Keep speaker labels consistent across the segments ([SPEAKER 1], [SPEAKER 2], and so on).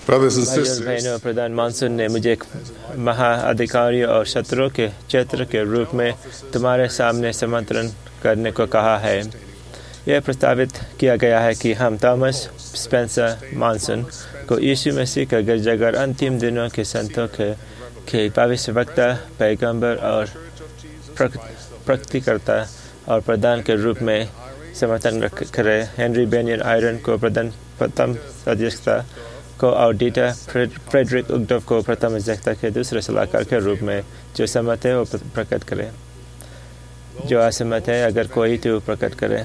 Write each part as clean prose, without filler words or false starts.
[SPEAKER 1] Brothers and
[SPEAKER 2] भाइयों और
[SPEAKER 1] sisters,
[SPEAKER 2] बहनों, प्रधान मानसून ने मुझे एक महाअधिकारी और शत्रु के क्षेत्र के रूप में तुम्हारे सामने समर्थन करने को कहा है। यह प्रस्तावित किया गया है कि हम थॉमस स्पेंसर मानसून को यीशु मसीह का गिरजाघर अंतिम दिनों के संतों के भविष्यवक्ता, पैगंबर और प्रकटीकर्ता और प्रधान के रूप में समर्थन करें। हेनरी बेनियन आयरन को प्रथम अध्यक्षता को और डीटा फ्रेडरिक उगडफ को प्रथम अध्यक्षता के दूसरे सलाहकार के रूप में जो सहमत है वो प्रकट करे। जो असहमत है अगर कोई तो प्रकट करे।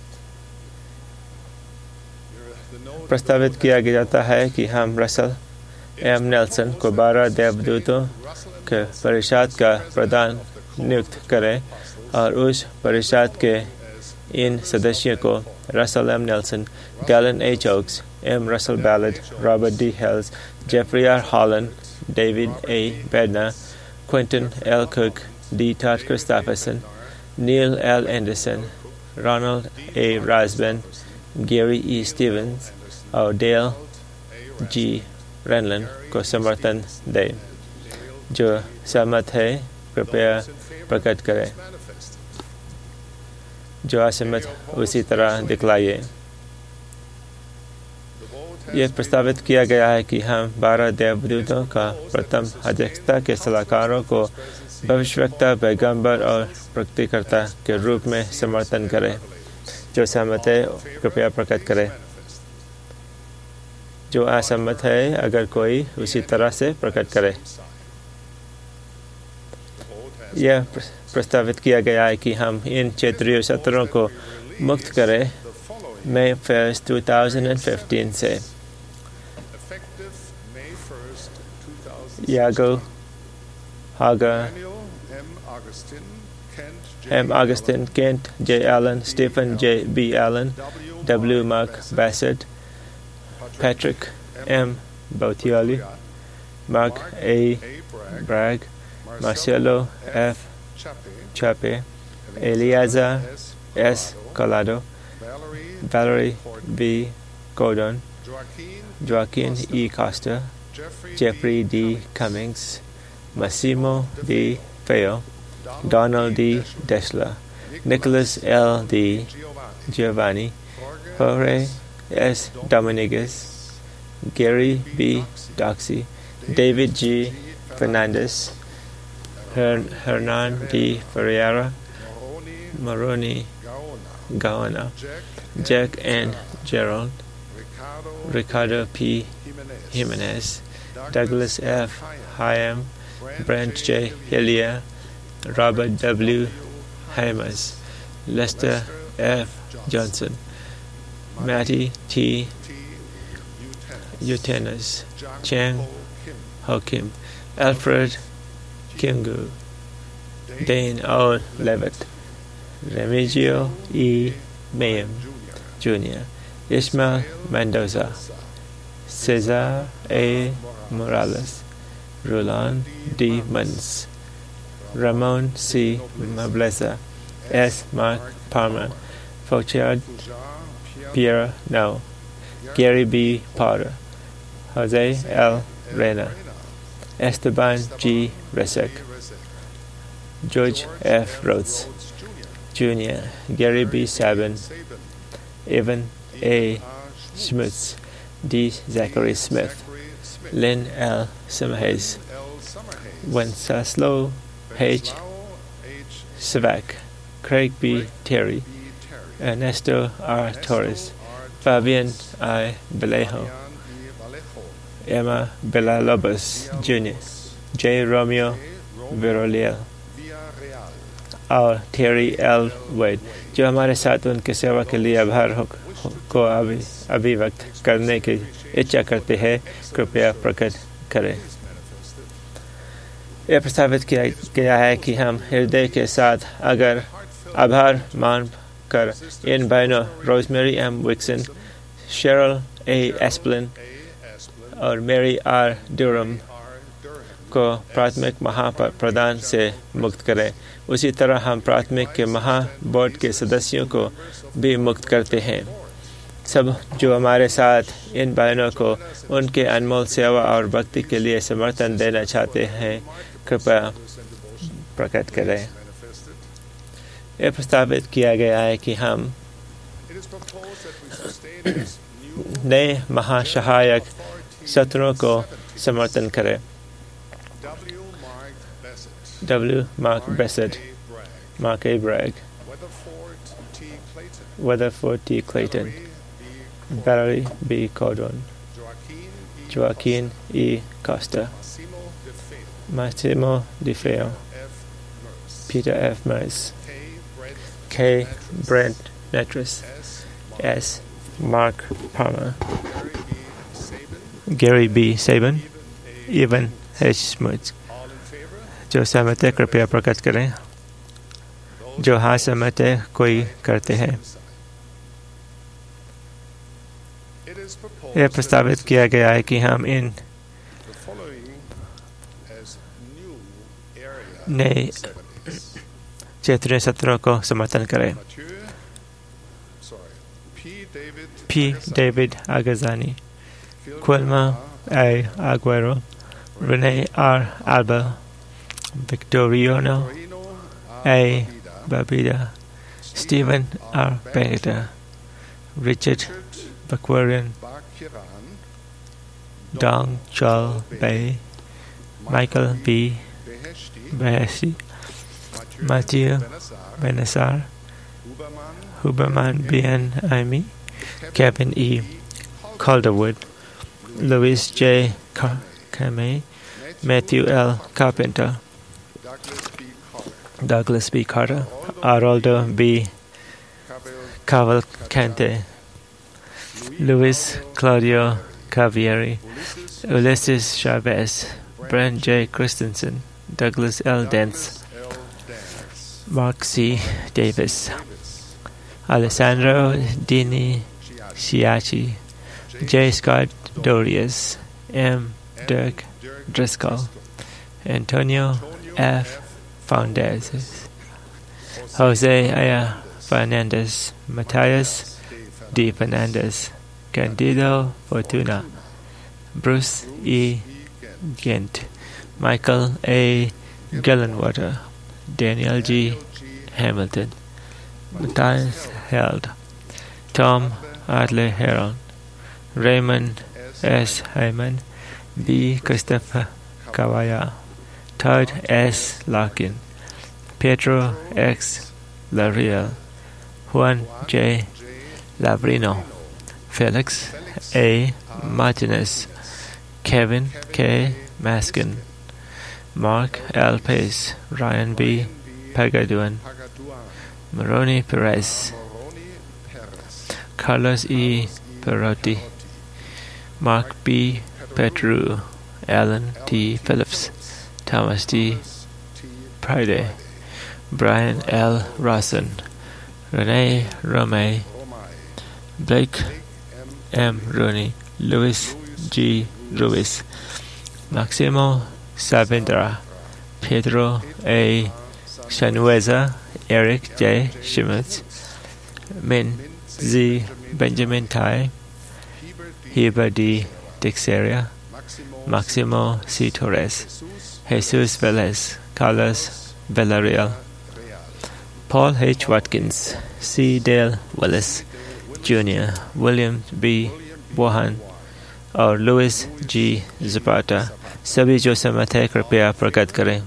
[SPEAKER 2] प्रस्तावित किया जाता है कि हम रसल एम नेल्सन को 12 देवदूतों के परिषद का प्रधान नियुक्त करें और उस परिषद के इन सदस्यों को Russell M Nelson, Dallin H Oaks, M Russell Ballard, Robert D Hales, Jeffrey R Holland, David A Bednar, Quentin L Cook, D Todd Christofferson, Neil L Andersen, Ronald A Rasband, Gary E Stevens और Dale G Renlund को समर्थन दें। जो सहमत है कृपया प्रकट करें। जो असहमत उसी तरह दिखलाइए। यह प्रस्तावित किया गया है कि हम 12 देवदूतों का प्रथम अध्यक्षता के सलाहकारों को भविष्यवक्ता, पैगंबर और प्रकटीकर्ता के रूप में समर्थन करें। जो सहमत है कृपया प्रकट करें। जो असहमत है अगर कोई उसी तरह से प्रकट करे। यह प्रस्तावित किया गया है कि हम इन क्षेत्रीय सत्रों को मुक्त करें मई 1, 2015 से। यागो हागा, M Augustine, Kent J Allen, Stephen J B Allen, W Mark Bassett, Patrick M. Bautioli, Mark A. Bragg, Marcelo F. Chape, Eliazar S. Collado, Valerie B. Gordon, Joaquin E. Costa, Jeffrey D. Cummings, Massimo D. Feo, Donald D. Deshler, Nicholas L. D. Giovanni, Jorge S. Dominguez, Gary B. Doxey, David G. Fernandez, Hernan D. Ferreira, Maroni Gaona, Jack N. Gerald, Ricardo P. Jimenez, Douglas F. Hyam, Brent J. Hillier, Robert W. Hamers, Lester F. Johnson, Matty T. Utenas, Chang Ho Kim, Alfred Kingu, Dane O. Levitt, Remigio E. Mayhem Jr., Ismael Mendoza, Cesar A. Morales, Roland D. Munz, Ramon C. Mableza, S. Mark Palmer, Fauchard Pierre No, Gary B. Potter, Jose L. Reyna, Esteban G. Resek, George F. Rhodes Jr., Gary B. Sabin, Evan A. Schmutz, D. Zachary Smith, Lynn L. Summerhays, Wenceslas H. Savak, Craig B. Terry, Ernesto R. Torres, Fabian I. Vallejo, Emma Villalobos Jr., J. Romeo Villarreal और Terry L. Wade, जो हमारे साथ उनके सेवा के लिए आभार को अभिव्यक्त करने की इच्छा करते हैं, कृपया प्रकट करें। यह प्रस्तावित किया गया है कि हम हृदय के साथ अगर आभार मान कर इन बहनों Rosemary M Wixom, Cheryl A Esplin और मेरी आर ड्यूरम को प्राथमिक महाप्रधान से मुक्त करें। उसी तरह हम प्राथमिक के महाबोर्ड के सदस्यों को भी मुक्त करते हैं। सब जो हमारे साथ इन बहनों को उनके अनमोल सेवा और भक्ति के लिए समर्थन देना चाहते हैं, कृपया प्रकट करें। यह प्रस्तावित किया गया है कि हम नए महासहायक सत्रों को समर्थन करें। W. Mark Bassett, Mark A. Bragg, Weatherford T. Clayton, Valerie B. Cordon, Joaquin E. Costa, Massimo Di Feo, Peter F. Merce, K. Brent Netris, S. Mark Palmer, Gary B. Saban, Evan H. Smuts। जो सहमत है कृपया प्रकट करें। जो हाँ सहमत है कोई करते हैं। यह प्रस्तावित किया गया है कि हम इन नए क्षेत्रीय सत्रों को समर्थन करें। P. David Agazani, Quilma A. Aguero, Renee R. Alba, Victoriano A. Babida, Stephen R. Bengta, Richard Bakurian, Dong Chol Bay, Michael B. Behesti, Matthew Benassar, Huberman B.N. Amy, Kevin E. Calderwood, Louis J. Kamei, Matthew L. Carpenter, Douglas B. Carter, Aroldo B. Cavalcante, Luis Claudio Cavieri, Ulysses Chavez, Brent J. Christensen, Douglas L. Dents, Mark C. Davis, Alessandro Dini Sciacci, J. Scott Dorius, M. Dirk Driscoll, Antonio F. Fernandez, Jose A. Fernandez, Matthias D. Fernandez, Candido Fortuna, Bruce E. Gent, Michael A. Gillenwater, Daniel G. Hamilton, Matthias Held, Tom Adler Heron, Raymond S. Hyman, B. Christopher Kawaya, Todd S. Larkin, Pedro X. Lariel, Juan J. Labrino, Felix A. Martinez, Kevin K. Maskin, Mark L. Pace, Ryan B. Pagaduan, Maroni Perez, Carlos E. Perotti, Mark B. Petru, Alan T. Phillips, Thomas D. Pride, Brian L. Rawson, Renee Romay, Blake M. Rooney, Louis G. Ruiz, Maximo Sabindra, Pedro A. Shanueza, Eric J. Schmitz, Min Z. Benjamin Tai, Heber D. Dixeria, Maximo C. Torres, Jesus Velez, Carlos Villarreal, Paul H. Watkins, C. Dale Willis, Jr., William B. Bohan और Luis G Zapata. सभी जो सहमत है कृपया प्रकट करें।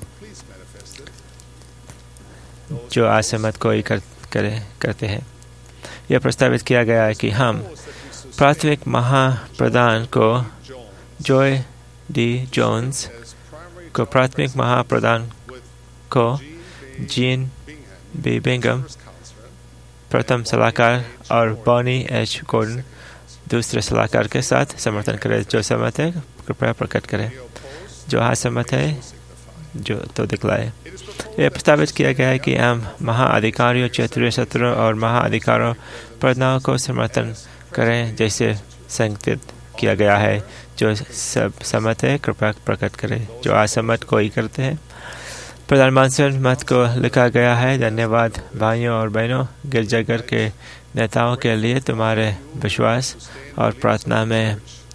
[SPEAKER 2] जो असहमत कोई करते हैं। यह प्रस्तावित किया गया है कि हम प्राथमिक महाप्रधान को जॉय डी जोन्स को प्राथमिक महाप्रधान को जीन बी बिंगम प्रथम सलाहकार और बॉनी एच गॉर्डन दूसरे सलाहकार के साथ समर्थन करें। जो सहमत है कृपया प्रकट करें। जो असहमत है जो तो दिखलाए। यह प्रस्तावित किया गया है कि हम महाअधिकारियों क्षेत्रीय सत्रों और महाअधिकारों प्रधानों को समर्थन करें जैसे संकेत किया गया है। जो सब सहमत है कृपया प्रकट करें। जो असहमत कोई करते हैं। प्रधान मानसून मत को लिखा गया है, धन्यवाद भाइयों और बहनों, गिरजाघर के नेताओं के लिए तुम्हारे विश्वास और प्रार्थना में।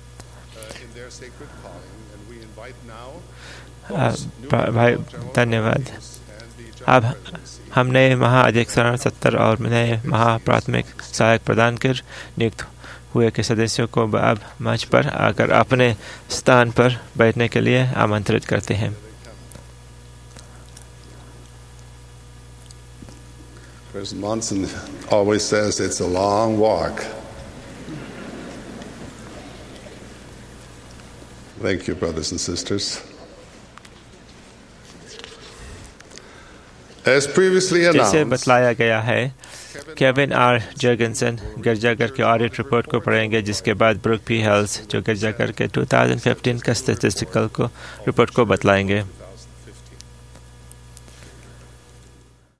[SPEAKER 2] भाई धन्यवाद। अब हमने महाअध्यक्षण 70 और नए महाप्राथमिक सहायक प्रदान कर नियुक्त हुए के सदस्यों को अब मंच पर आकर अपने स्थान पर बैठने के लिए आमंत्रित करते हैं।
[SPEAKER 1] President Monson always says it's a long walk. Thank you, brothers and sisters. As previously
[SPEAKER 2] जैसे
[SPEAKER 1] announced,
[SPEAKER 2] बतलाया गया है, केविन आर जर्गनसन गिरजाघर के ऑडिट रिपोर्ट को पढ़ेंगे, जिसके बाद ब्रुक पी हेल्स जो गिरजाघर के 2015 का स्टैटिस्टिकल को रिपोर्ट को बतलाएंगे।